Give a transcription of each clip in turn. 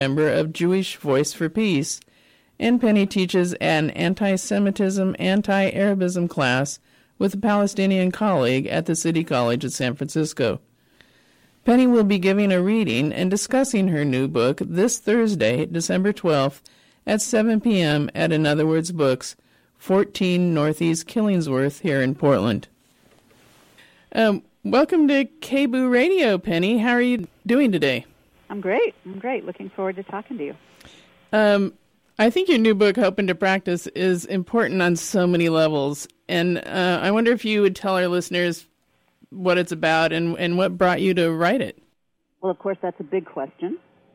member of Jewish Voice for Peace, and Penny teaches an anti-Semitism, anti-Arabism class with a Palestinian colleague at the City College of San Francisco. Penny will be giving a reading and discussing her new book this Thursday, December 12th, at 7 p.m. at In Other Words Books, 14 Northeast Killingsworth here in Portland. Welcome to KBOO Radio, Penny. How are you doing today? I'm great. Looking forward to talking to you. I think your new book, Hope into Practice, is important on so many levels. And I wonder if you would tell our listeners what it's about and what brought you to write it. Well, of course, that's a big question.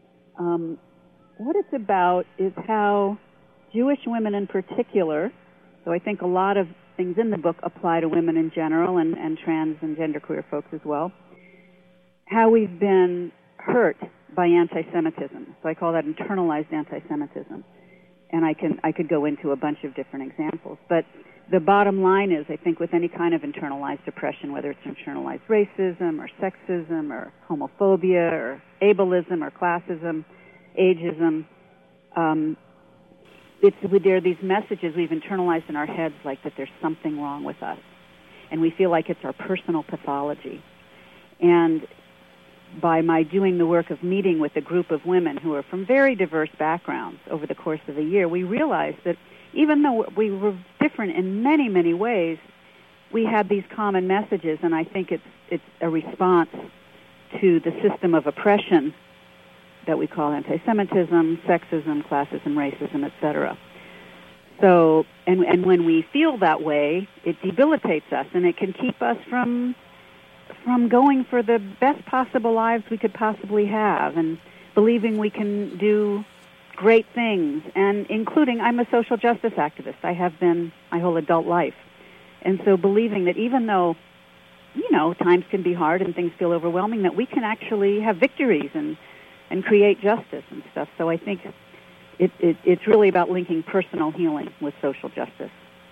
What it's about is how Jewish women in particular, so I think a lot of things in the book apply to women in general and trans and genderqueer folks as well, how we've been hurt by anti-Semitism. So I call that internalized anti-Semitism. And I could go into a bunch of different examples. But the bottom line is, I think with any kind of internalized oppression, whether it's internalized racism or sexism or homophobia or ableism or classism, ageism, there are these messages we've internalized in our heads like that there's something wrong with us. And we feel like it's our personal pathology. And by my doing the work of meeting with a group of women who are from very diverse backgrounds over the course of a year, we realized that even though we were different in many, many ways, we had these common messages, and I think it's a response to the system of oppression that we call anti-Semitism, sexism, classism, racism, etc. So, and when we feel that way, it debilitates us, and it can keep us from going for the best possible lives we could possibly have and believing we can do great things, and including, I'm a social justice activist. I have been my whole adult life. And so believing that even though, times can be hard and things feel overwhelming, that we can actually have victories and create justice and stuff. So I think it's really about linking personal healing with social justice.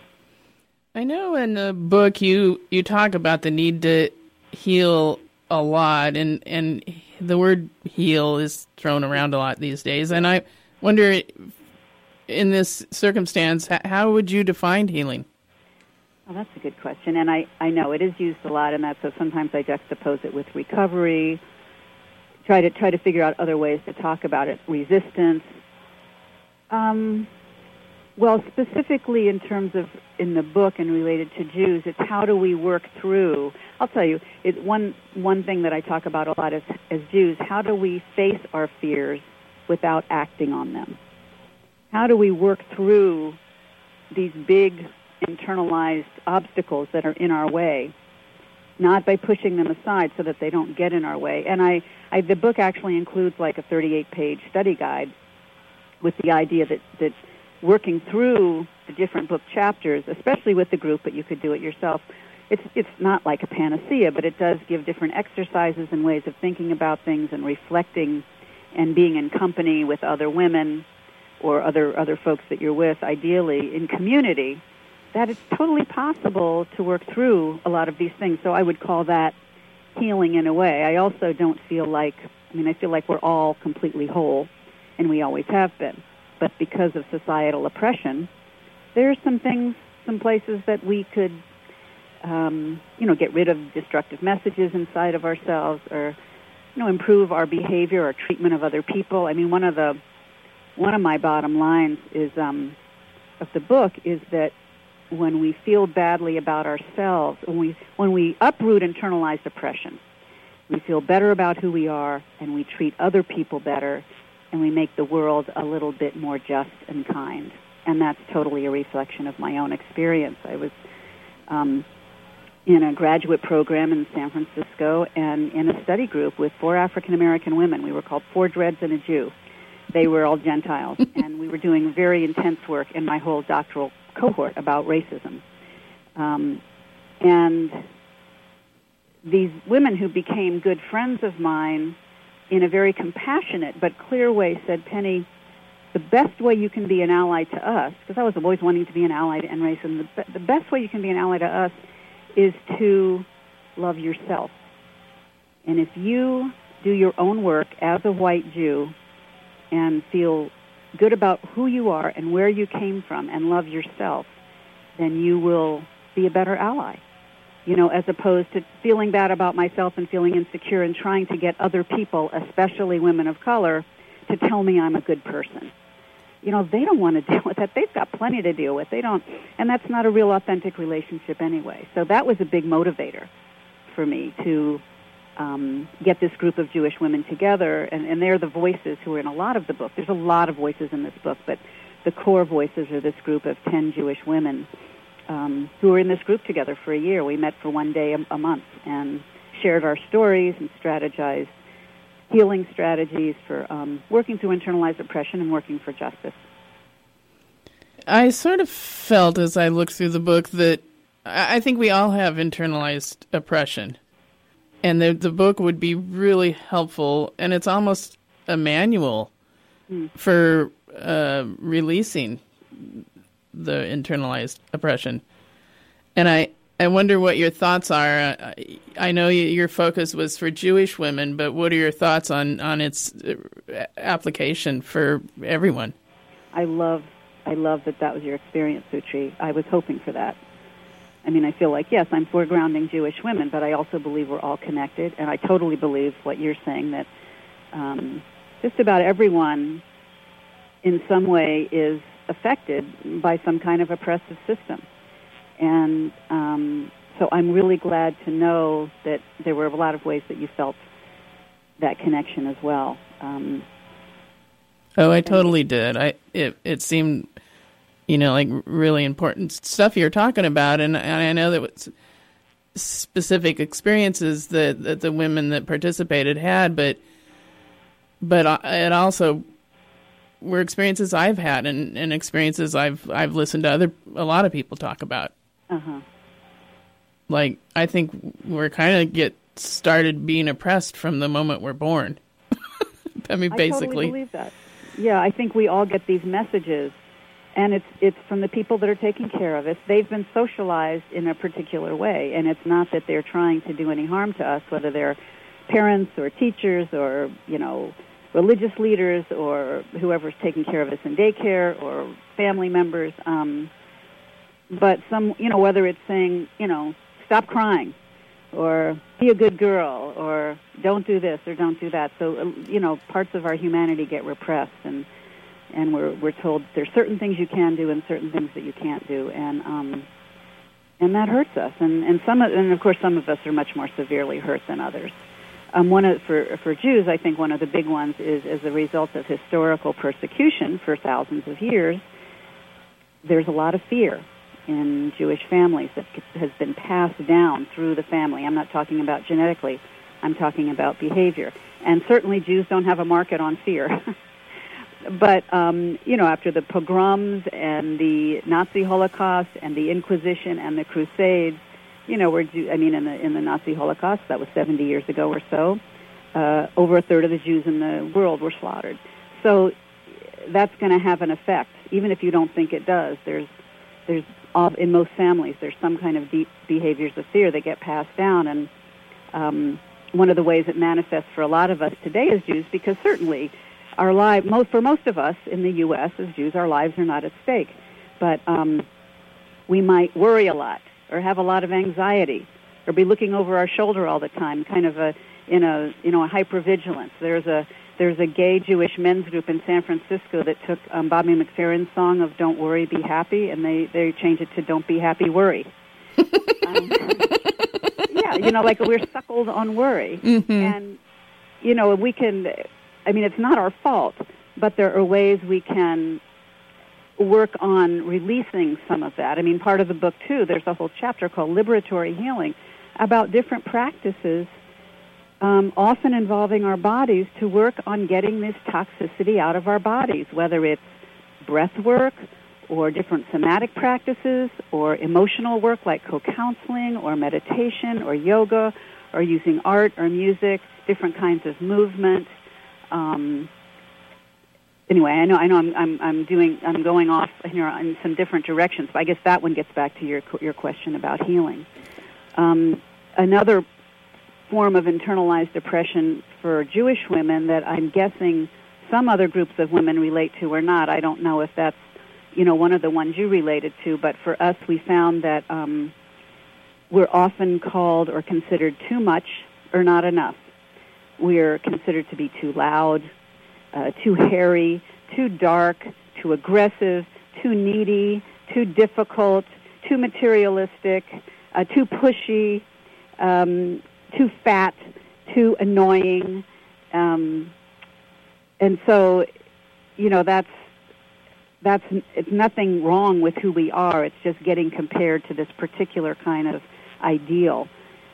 I know in the book you talk about the need to heal a lot, and the word heal is thrown around a lot these days. And I wonder, in this circumstance, how would you define healing? Well, that's a good question, and I know it is used a lot, and so sometimes I juxtapose it with recovery, try to figure out other ways to talk about it, resistance. Well, specifically in terms of in the book and related to Jews, it's how do we work through. I'll tell you, one thing that I talk about a lot as Jews, how do we face our fears without acting on them? How do we work through these big internalized obstacles that are in our way, not by pushing them aside so that they don't get in our way? And the book actually includes like a 38-page study guide with the idea that working through the different book chapters, especially with the group, but you could do it yourself. It's not like a panacea, but it does give different exercises and ways of thinking about things and reflecting and being in company with other women or other folks that you're with, ideally in community, that it's totally possible to work through a lot of these things. So I would call that healing in a way. I also don't feel like, I feel like we're all completely whole, and we always have been. But because of societal oppression, there's some things, some places that we could, get rid of destructive messages inside of ourselves, or, improve our behavior or treatment of other people. One of my bottom lines is of the book is that when we feel badly about ourselves, when we uproot internalized oppression, we feel better about who we are, and we treat other people better, and we make the world a little bit more just and kind. And that's totally a reflection of my own experience. I was in a graduate program in San Francisco and in a study group with 4 African-American women. We were called 4 Dreads and a Jew. They were all Gentiles. And we were doing very intense work in my whole doctoral cohort about racism. And these women who became good friends of mine in a very compassionate but clear way said, Penny, the best way you can be an ally to us, because I was always wanting to be an ally to end racism, the best way you can be an ally to us is to love yourself. And if you do your own work as a white Jew and feel good about who you are and where you came from and love yourself, then you will be a better ally. As opposed to feeling bad about myself and feeling insecure and trying to get other people, especially women of color, to tell me I'm a good person. They don't want to deal with that. They've got plenty to deal with. They don't, and that's not a real authentic relationship anyway. So that was a big motivator for me to get this group of Jewish women together, and they're the voices who are in a lot of the book. There's a lot of voices in this book, but the core voices are this group of 10 Jewish women who were in this group together for a year. We met for one day a month and shared our stories and strategized healing strategies for working through internalized oppression and working for justice. I sort of felt as I looked through the book that I think we all have internalized oppression. And the book would be really helpful, and it's almost a manual for releasing the internalized oppression. And I wonder what your thoughts are. I know your focus was for Jewish women, but what are your thoughts on its application for everyone? I love that was your experience, Sutri. I was hoping for that. I mean, I feel like, yes, I'm foregrounding Jewish women, but I also believe we're all connected, and I totally believe what you're saying, that just about everyone in some way is affected by some kind of oppressive system. And so I'm really glad to know that there were a lot of ways that you felt that connection as well. I totally did. It seemed, like really important stuff you're talking about, and I know that was specific experiences that the women that participated had, but it also were experiences I've had and experiences I've listened to a lot of people talk about. Uh-huh. Like, I think we're kind of get started being oppressed from the moment we're born. I mean, basically. I totally believe that. Yeah, I think we all get these messages, and it's from the people that are taking care of us. They've been socialized in a particular way, and it's not that they're trying to do any harm to us, whether they're parents or teachers or, religious leaders or whoever's taking care of us in daycare or family members. But whether it's saying, stop crying or be a good girl or don't do this or don't do that. So, parts of our humanity get repressed, and we're told there's certain things you can do and certain things that you can't do, and that hurts us. And of course some of us are much more severely hurt than others. For Jews, I think one of the big ones is as a result of historical persecution for thousands of years, there's a lot of fear in Jewish families that has been passed down through the family. I'm not talking about genetically. I'm talking about behavior. And certainly Jews don't have a market on fear. But, after the pogroms and the Nazi Holocaust and the Inquisition and the Crusades, in the Nazi Holocaust, that was 70 years ago or so, over a third of the Jews in the world were slaughtered. So that's going to have an effect, even if you don't think it does. There's in most families, there's some kind of deep behaviors of fear that get passed down, and one of the ways it manifests for a lot of us today as Jews, because certainly our lives, for most of us in the U.S. as Jews, our lives are not at stake, but we might worry a lot or have a lot of anxiety or be looking over our shoulder all the time, kind of a hypervigilance. There's a gay Jewish men's group in San Francisco that took Bobby McFerrin's song of "Don't Worry, Be Happy," and they changed it to "Don't Be Happy, Worry." Like we're suckled on worry. Mm-hmm. And, we can, it's not our fault, but there are ways we can work on releasing some of that. Part of the book, too, there's a whole chapter called Liberatory Healing about different practices often involving our bodies to work on getting this toxicity out of our bodies, whether it's breath work or different somatic practices or emotional work like co-counseling or meditation or yoga or using art or music, different kinds of movement. Anyway, I know I'm going off here in some different directions, but I guess that one gets back to your question about healing. Another form of internalized oppression for Jewish women that I'm guessing some other groups of women relate to or not. I don't know if that's, you know, one of the ones you related to, but for us, we found that we're often called or considered too much or not enough. We're considered to be too loud, too hairy, too dark, too aggressive, too needy, too difficult, too materialistic, too pushy, too fat, too annoying. And so, you know, it's nothing wrong with who we are. It's just getting compared to this particular kind of ideal.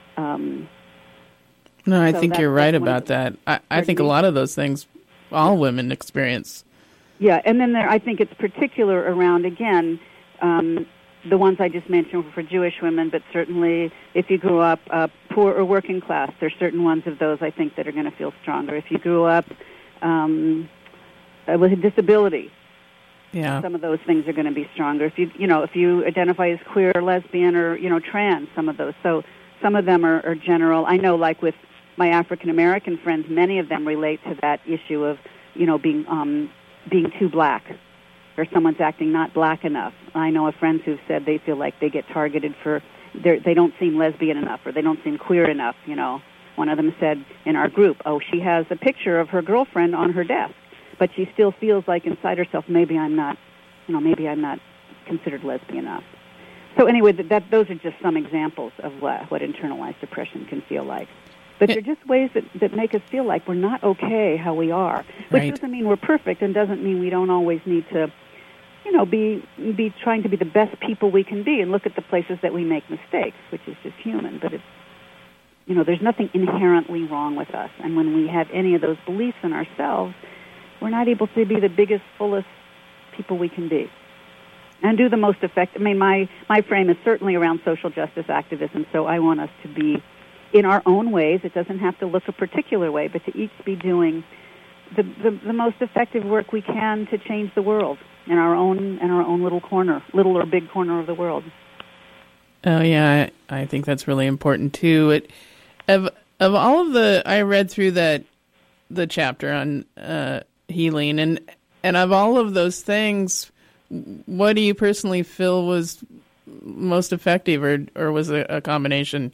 No, I think you're right about that. I think a lot of those things all women experience. Yeah, and then I think it's particular around, again, the ones I just mentioned were for Jewish women, but certainly if you grew up poor or working class, there's certain ones of those I think that are going to feel stronger. If you grew up with a disability, some of those things are going to be stronger. If you identify as queer or lesbian or, you know, trans, some of those. So some of them are general. I know, like with my African American friends, many of them relate to that issue of, you know, being too black, or someone's acting not black enough. I know of friends who've said they feel like they get targeted for they don't seem lesbian enough, or they don't seem queer enough. You know, one of them said in our group, "Oh, she has a picture of her girlfriend on her desk, but she still feels like inside herself, maybe I'm not considered lesbian enough." So anyway, those are just some examples of what internalized depression can feel like. But they're just ways that make us feel like we're not okay how we are, which doesn't mean we're perfect, and doesn't mean we don't always need to, you know, be trying to be the best people we can be and look at the places that we make mistakes, which is just human. But it's, you know, there's nothing inherently wrong with us, and when we have any of those beliefs in ourselves, we're not able to be the biggest, fullest people we can be and do the most effective. I mean, my frame is certainly around social justice activism, so I want us to be, in our own ways, it doesn't have to look a particular way, but to each be doing the most effective work we can to change the world in our own little corner, little or big corner of the world. Oh yeah, I think that's really important too. Of all of I read through the chapter on healing, and of all of those things, what do you personally feel was most effective, or was it a combination?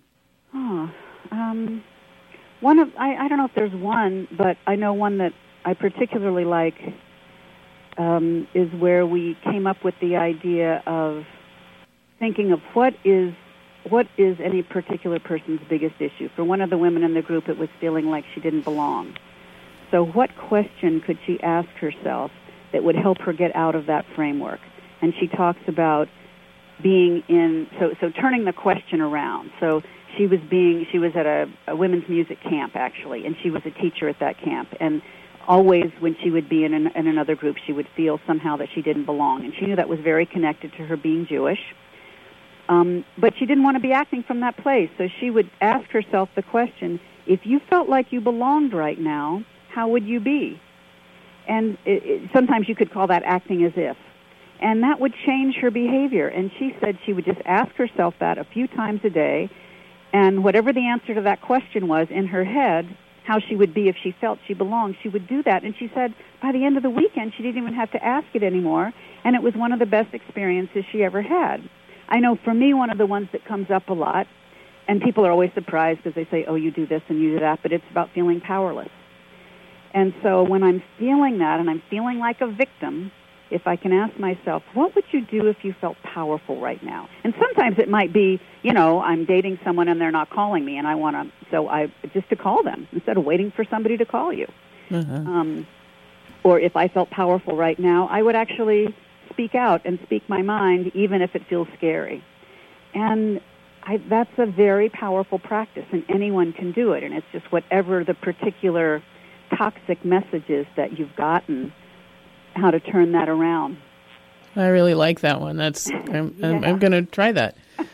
I don't know if there's one, but I know one that I particularly like is where we came up with the idea of thinking of what is any particular person's biggest issue. For one of the women in the group, it was feeling like she didn't belong. So what question could she ask herself that would help her get out of that framework? And she talks about being in, so turning the question around. So she was at a women's music camp, actually, and she was a teacher at that camp. And always when she would be in another group, she would feel somehow that she didn't belong. And she knew that was very connected to her being Jewish. But she didn't want to be acting from that place. So she would ask herself the question, if you felt like you belonged right now, how would you be? And sometimes you could call that acting as if. And that would change her behavior. And she said she would just ask herself that a few times a day, and whatever the answer to that question was in her head, how she would be if she felt she belonged, she would do that. And she said by the end of the weekend, she didn't even have to ask it anymore, and it was one of the best experiences she ever had. I know for me, one of the ones that comes up a lot, and people are always surprised because they say, oh, you do this and you do that, but it's about feeling powerless. And so when I'm feeling that, and I'm feeling like a victim, if I can ask myself, what would you do if you felt powerful right now? And sometimes it might be, you know, I'm dating someone and they're not calling me, and I want to, so I just to call them instead of waiting for somebody to call you. Mm-hmm. Or if I felt powerful right now, I would actually speak out and speak my mind, even if it feels scary. And that's a very powerful practice, and anyone can do it. And it's just whatever the particular toxic message is that you've gotten, how to turn that around. I really like that one. I'm going to try that.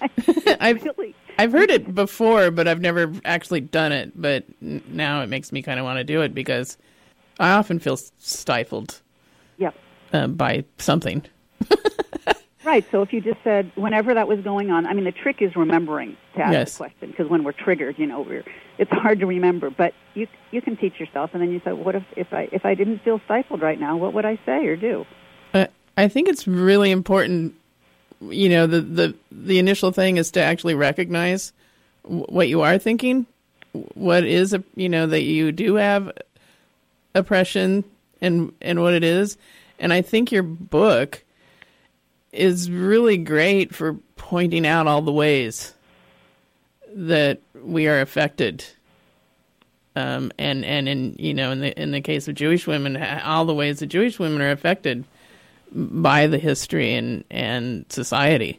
I've heard it before, but I've never actually done it. But now it makes me kind of want to do it because I often feel stifled. Yep. By something. Right. So if you just said whenever that was going on, I mean, the trick is remembering to ask the question, because when we're triggered, it's hard to remember. But you can teach yourself, and then you say, what if I didn't feel stifled right now? What would I say or do? I think it's really important. The initial thing is to actually recognize what you are thinking. What is that you do have oppression and what it is. And I think your book is really great for pointing out all the ways that we are affected. And in the case of Jewish women, all the ways that Jewish women are affected by the history and society.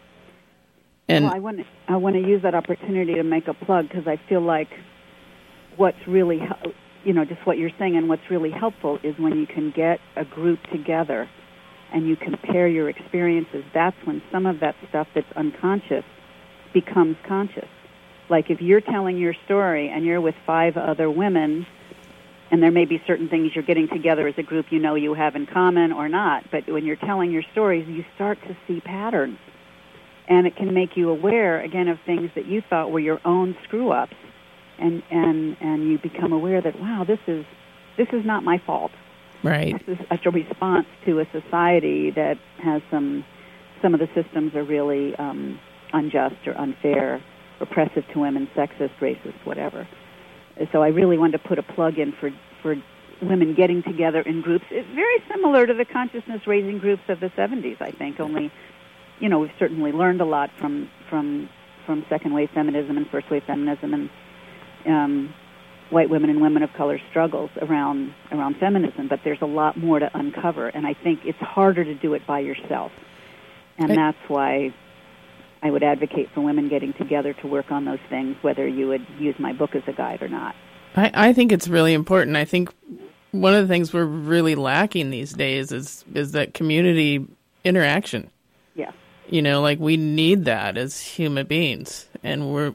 And I want to use that opportunity to make a plug, because I feel like what's really, just what you're saying, and what's really helpful is when you can get a group together and you compare your experiences. That's when some of that stuff that's unconscious becomes conscious. Like if you're telling your story and you're with 5 other women, and there may be certain things you're getting together as a group you have in common or not, but when you're telling your stories, you start to see patterns. And it can make you aware, again, of things that you thought were your own screw-ups. And you become aware that, wow, this is not my fault. Right. This is a response to a society that has some of the systems are really unjust or unfair, oppressive to women, sexist, racist, whatever. So I really wanted to put a plug in for women getting together in groups. It's very similar to the consciousness-raising groups of the 70s, I think, only, we've certainly learned a lot from second-wave feminism and first-wave feminism and white women and women of color struggles around feminism, but there's a lot more to uncover, and I think it's harder to do it by yourself. And that's why I would advocate for women getting together to work on those things, whether you would use my book as a guide or not. I think it's really important. I think one of the things we're really lacking these days is that community interaction. Yeah. We need that as human beings, and we're,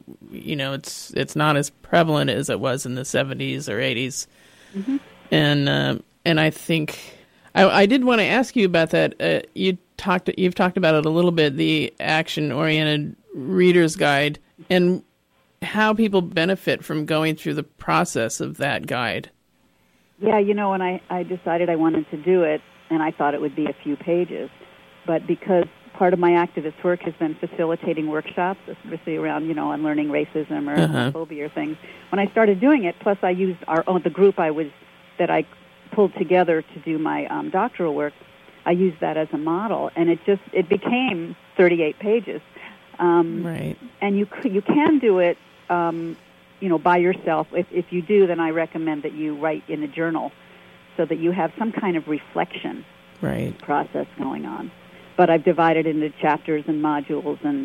it's not as prevalent as it was in the 70s or 80s. Mm-hmm. And I think I did want to ask you about that. You've talked about it a little bit, the action-oriented reader's guide, and how people benefit from going through the process of that guide. Yeah, when I decided I wanted to do it, and I thought it would be a few pages, but because part of my activist work has been facilitating workshops, especially around, unlearning racism or homophobia or things. When I started doing it, plus I used the group that I pulled together to do my doctoral work, I used that as a model, and it became 38 pages. Right. And you can do it, by yourself. If you do, then I recommend that you write in a journal so that you have some kind of reflection process going on. But I've divided into chapters and modules, and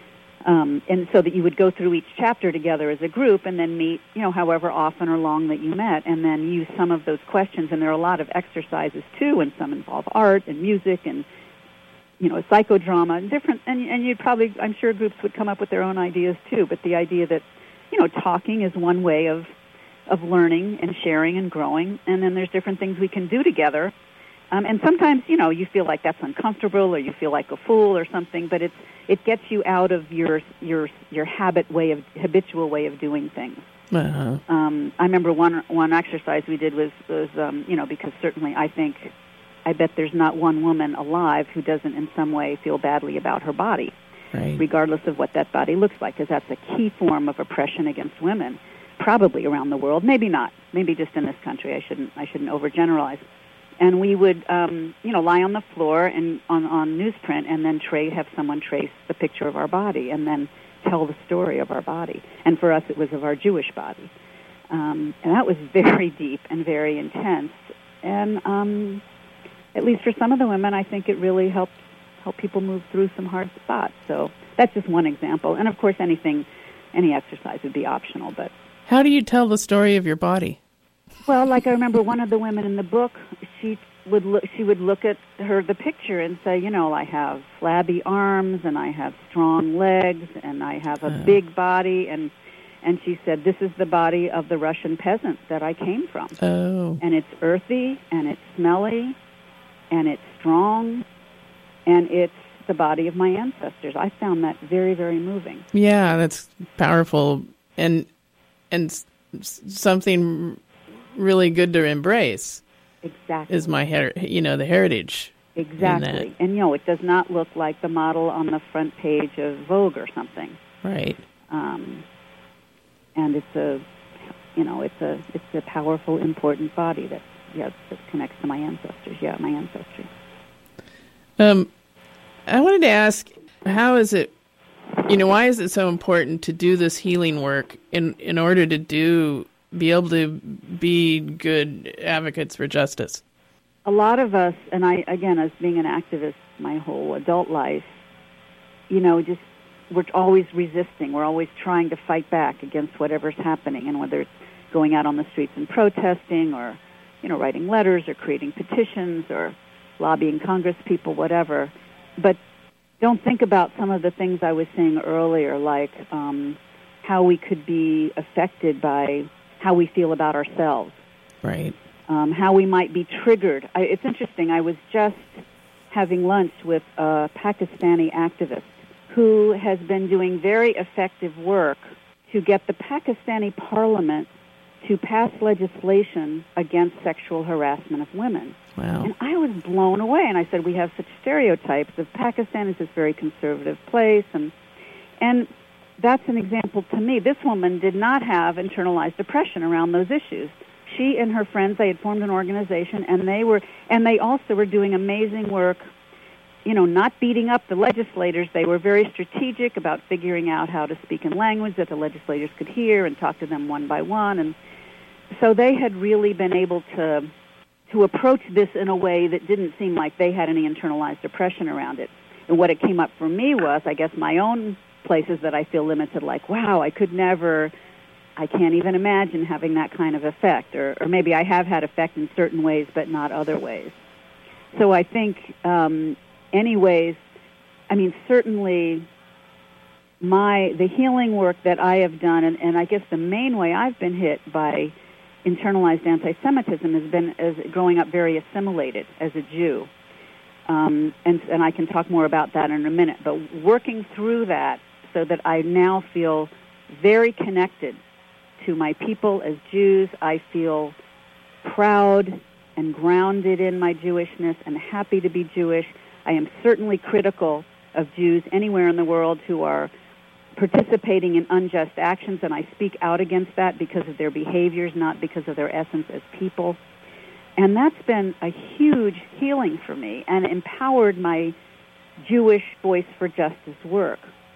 so that you would go through each chapter together as a group, and then meet, however often or long that you met, and then use some of those questions. And there are a lot of exercises too, and some involve art and music and psychodrama and different. And you'd probably, I'm sure, groups would come up with their own ideas too. But the idea that talking is one way of learning and sharing and growing, and then there's different things we can do together. And sometimes, you feel like that's uncomfortable, or you feel like a fool or something, but it gets you out of your habitual way of doing things. Uh-huh. I remember one exercise we did was because certainly I bet there's not one woman alive who doesn't in some way feel badly about her body, regardless of what that body looks like, because that's a key form of oppression against women, probably around the world. Maybe not. Maybe just in this country. I shouldn't overgeneralize. And we would, lie on the floor and on newsprint, and then have someone trace the picture of our body, and then tell the story of our body. And for us, it was of our Jewish body, and that was very deep and very intense. And at least for some of the women, I think it really helped people move through some hard spots. So that's just one example. And of course, any exercise would be optional. But how do you tell the story of your body? Well, like I remember one of the women in the book, she would look at the picture and say, I have flabby arms, and I have strong legs, and I have a big body, and she said, this is the body of the Russian peasant that I came from. Oh. And it's earthy, and it's smelly, and it's strong, and it's the body of my ancestors. I found that very, very moving. Yeah, that's powerful and something really good to embrace. Exactly. Is my the heritage. Exactly. And it does not look like the model on the front page of Vogue or something. Right. And it's a powerful, important body that connects to my ancestors. Yeah, my ancestry. I wanted to ask, how is it, why is it so important to do this healing work in order to be able to be good advocates for justice? A lot of us, and I, again, as being an activist my whole adult life, we're always resisting. We're always trying to fight back against whatever's happening, and whether it's going out on the streets and protesting or, writing letters or creating petitions or lobbying Congress people, whatever. But don't think about some of the things I was saying earlier, like how we could be affected by how we feel about ourselves. Right. How we might be triggered. It's interesting. I was just having lunch with a Pakistani activist who has been doing very effective work to get the Pakistani parliament to pass legislation against sexual harassment of women. Wow. And I was blown away, and I said, we have such stereotypes of Pakistan as this very conservative place, and that's an example to me. This woman did not have internalized depression around those issues. She and her friends, they had formed an organization, and they also were doing amazing work, not beating up the legislators. They were very strategic about figuring out how to speak in language that the legislators could hear and talk to them one by one. And so they had really been able to approach this in a way that didn't seem like they had any internalized depression around it. And what it came up for me was, I guess, my own places that I feel limited, like, wow, I can't even imagine having that kind of effect. Or maybe I have had effect in certain ways, but not other ways. So I think, certainly the healing work that I have done, and I guess the main way I've been hit by internalized anti-Semitism has been as growing up very assimilated as a Jew. And I can talk more about that in a minute. But working through that so that I now feel very connected to my people as Jews. I feel proud and grounded in my Jewishness and happy to be Jewish. I am certainly critical of Jews anywhere in the world who are participating in unjust actions, and I speak out against that because of their behaviors, not because of their essence as people. And that's been a huge healing for me and empowered my Jewish Voice for Justice work.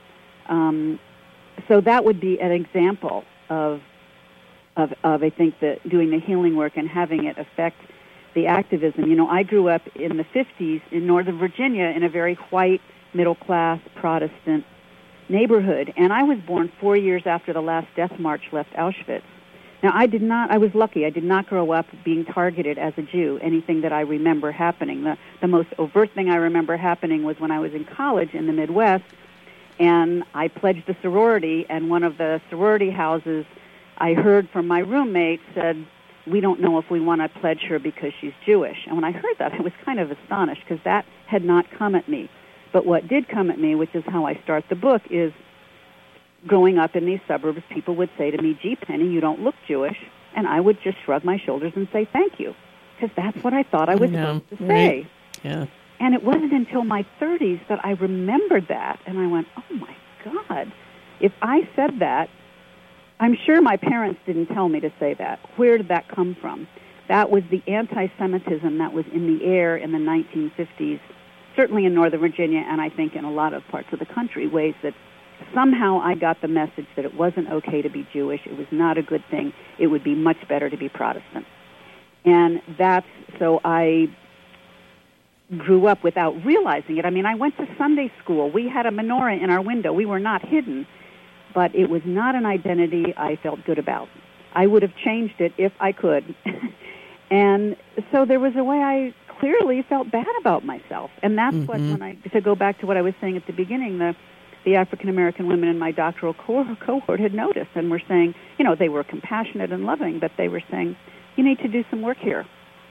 So that would be an example of I think doing the healing work and having it affect the activism. I grew up in the 50s in Northern Virginia in a very white, middle-class Protestant neighborhood, and I was born 4 years after the last death march left Auschwitz. Now, I was lucky. I did not grow up being targeted as a Jew, anything that I remember happening. The most overt thing I remember happening was when I was in college in the Midwest, and I pledged a sorority, and one of the sorority houses I heard from my roommate said, we don't know if we want to pledge her because she's Jewish. And when I heard that, I was kind of astonished because that had not come at me. But what did come at me, which is how I start the book, is growing up in these suburbs, people would say to me, gee, Penny, you don't look Jewish. And I would just shrug my shoulders and say thank you, because that's what I thought I was supposed to say. Right. Yeah. And it wasn't until my 30s that I remembered that, and I went, oh, my God, if I said that, I'm sure my parents didn't tell me to say that. Where did that come from? That was the anti-Semitism that was in the air in the 1950s, certainly in Northern Virginia, and I think in a lot of parts of the country, ways that somehow I got the message that it wasn't okay to be Jewish, it was not a good thing, it would be much better to be Protestant. And so I grew up without realizing it. I mean, I went to Sunday school. We had a menorah in our window. We were not hidden, but it was not an identity I felt good about. I would have changed it if I could. And so there was a way I clearly felt bad about myself. And that's what, to go back to what I was saying at the beginning, the African-American women in my doctoral cohort had noticed and were saying, they were compassionate and loving, but they were saying, you need to do some work here.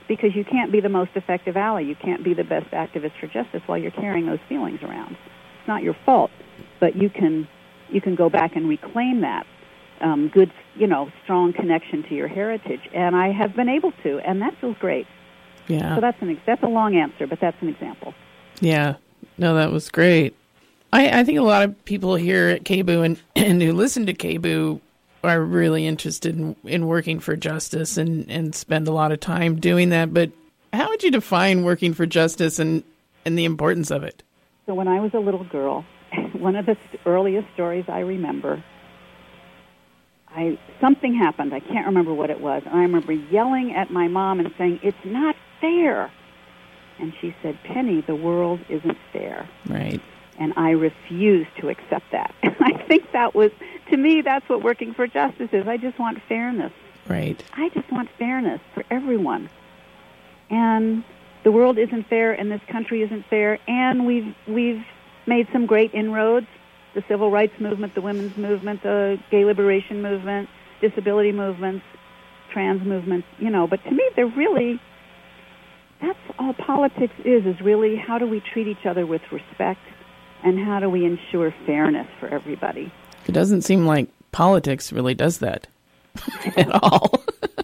because you can't be the most effective ally. You can't be the best activist for justice while you're carrying those feelings around. It's not your fault, but you can go back and reclaim that good, strong connection to your heritage. And I have been able to, and that feels great. Yeah. So that's a long answer, but that's an example. Yeah. No, that was great. I think a lot of people here at KBOO and who listen to KBOO are really interested in working for justice and spend a lot of time doing that. But how would you define working for justice and the importance of it? So when I was a little girl, one of the earliest stories I remember, something happened. I can't remember what it was. And I remember yelling at my mom and saying, "It's not fair." And she said, "Penny, the world isn't fair." Right. And I refused to accept that. And I think to me, that's what working for justice is. I just want fairness. Right. I just want fairness for everyone. And the world isn't fair, and this country isn't fair, and we've made some great inroads. The civil rights movement, the women's movement, the gay liberation movement, disability movements, trans movements, but to me, that's all politics is really how do we treat each other with respect and how do we ensure fairness for everybody. It doesn't seem like politics really does that at all.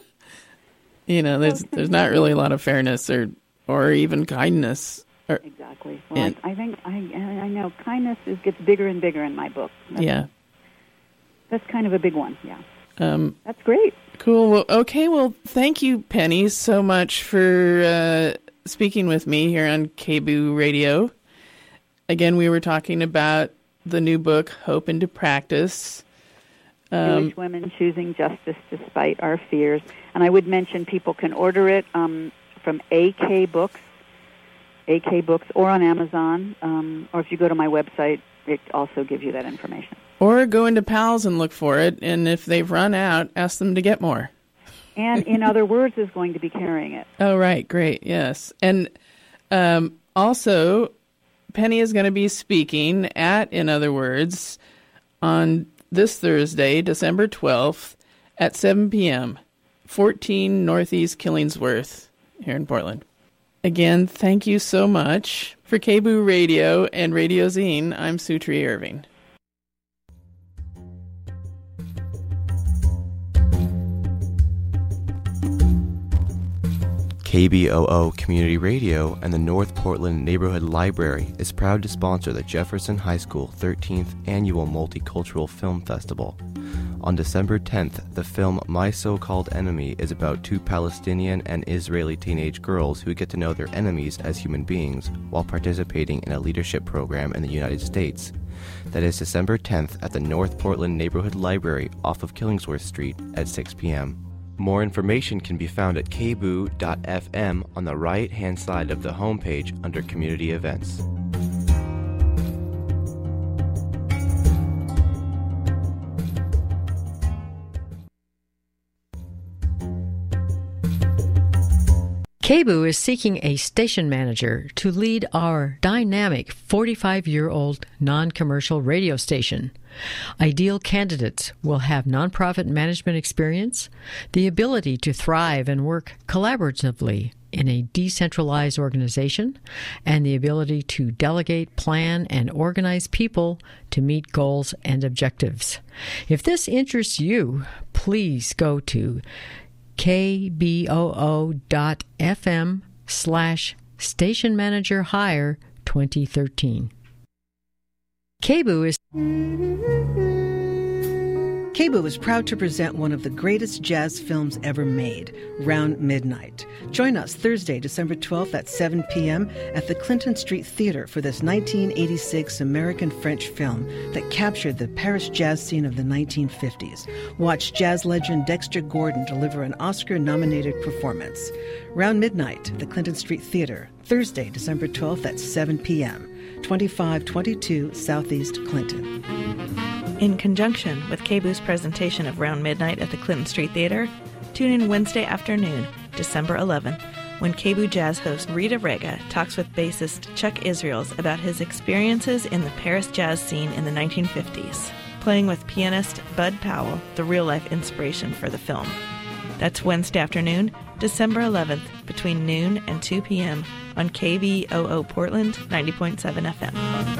There's not really a lot of fairness or even kindness. Exactly. Well, I think I know kindness gets bigger and bigger in my book. That's kind of a big one. Yeah. That's great. Cool. Well, okay. Well, thank you, Penny, so much for speaking with me here on KBOO Radio. Again, we were talking about the new book, Hope into Practice. Jewish Women Choosing Justice Despite Our Fears. And I would mention people can order it from AK Books, or on Amazon, or if you go to my website, it also gives you that information. Or go into PALS and look for it, and if they've run out, ask them to get more. And In Other Words is going to be carrying it. Oh, right. Great. Yes. And also, Penny is going to be speaking at In Other Words on this Thursday, December 12th at 7 p.m., 14 Northeast Killingsworth here in Portland. Again, thank you so much. For KBOO Radio and Radio Zine, I'm Sutri Irving. KBOO Community Radio and the North Portland Neighborhood Library is proud to sponsor the Jefferson High School 13th Annual Multicultural Film Festival. On December 10th, the film My So-Called Enemy is about two Palestinian and Israeli teenage girls who get to know their enemies as human beings while participating in a leadership program in the United States. That is December 10th at the North Portland Neighborhood Library off of Killingsworth Street at 6 p.m. More information can be found at kboo.fm on the right-hand side of the homepage under Community Events. KBOO is seeking a station manager to lead our dynamic 45-year-old non-commercial radio station. Ideal candidates will have nonprofit management experience, the ability to thrive and work collaboratively in a decentralized organization, and the ability to delegate, plan, and organize people to meet goals and objectives. If this interests you, please go to kboo.fm/station manager hire 2013. KBOO is proud to present one of the greatest jazz films ever made, Round Midnight. Join us Thursday, December 12th at 7 p.m. at the Clinton Street Theater for this 1986 American-French film that captured the Paris jazz scene of the 1950s. Watch jazz legend Dexter Gordon deliver an Oscar-nominated performance. Round Midnight, the Clinton Street Theater, Thursday, December 12th at 7 p.m., 2522 Southeast Clinton. In conjunction with KBOO's presentation of Round Midnight at the Clinton Street Theater, tune in Wednesday afternoon, December 11th, when KBOO jazz host Rita Rega talks with bassist Chuck Israels about his experiences in the Paris jazz scene in the 1950s, playing with pianist Bud Powell, the real-life inspiration for the film. That's Wednesday afternoon, December 11th, between noon and 2 p.m. on KBOO Portland 90.7 FM.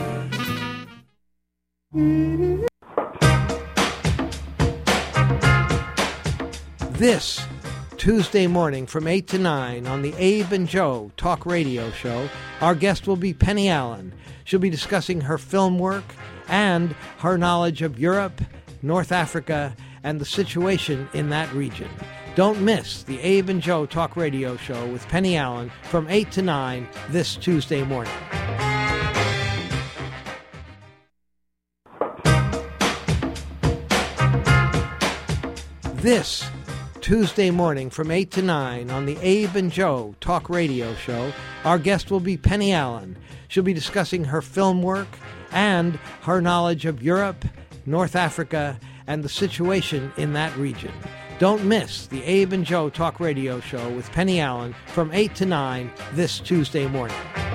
This Tuesday morning from 8 to 9 on the Abe and Joe Talk Radio Show, our guest will be Penny Allen. She'll be discussing her film work and her knowledge of Europe, North Africa, and the situation in that region. Don't miss the Abe and Joe Talk Radio Show with Penny Allen from 8 to 9 this Tuesday morning. This Tuesday morning from 8 to 9 on the Abe and Joe Talk Radio Show, our guest will be Penny Allen. She'll be discussing her film work and her knowledge of Europe, North Africa, and the situation in that region. Don't miss the Abe and Joe Talk Radio Show with Penny Allen from 8 to 9 this Tuesday morning.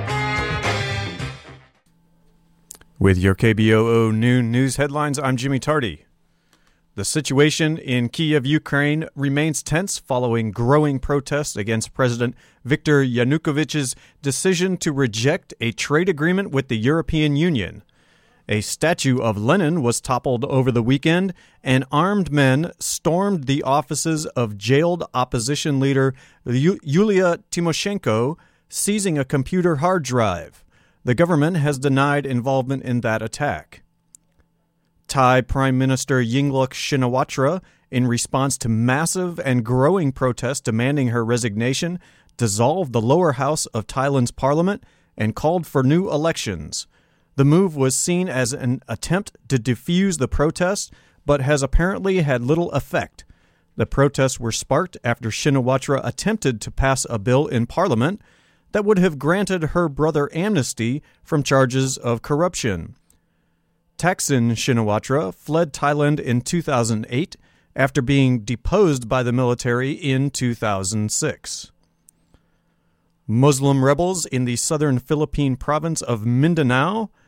With your KBOO Noon News headlines, I'm Jimmy Tardy. The situation in Kyiv, Ukraine remains tense following growing protests against President Viktor Yanukovych's decision to reject a trade agreement with the European Union. A statue of Lenin was toppled over the weekend, and armed men stormed the offices of jailed opposition leader Yulia Tymoshenko, seizing a computer hard drive. The government has denied involvement in that attack. Thai Prime Minister Yingluck Shinawatra, in response to massive and growing protests demanding her resignation, dissolved the lower house of Thailand's parliament and called for new elections. The move was seen as an attempt to defuse the protests, but has apparently had little effect. The protests were sparked after Shinawatra attempted to pass a bill in parliament that would have granted her brother amnesty from charges of corruption. Thaksin Shinawatra fled Thailand in 2008 after being deposed by the military in 2006. Muslim rebels in the southern Philippine province of Mindanao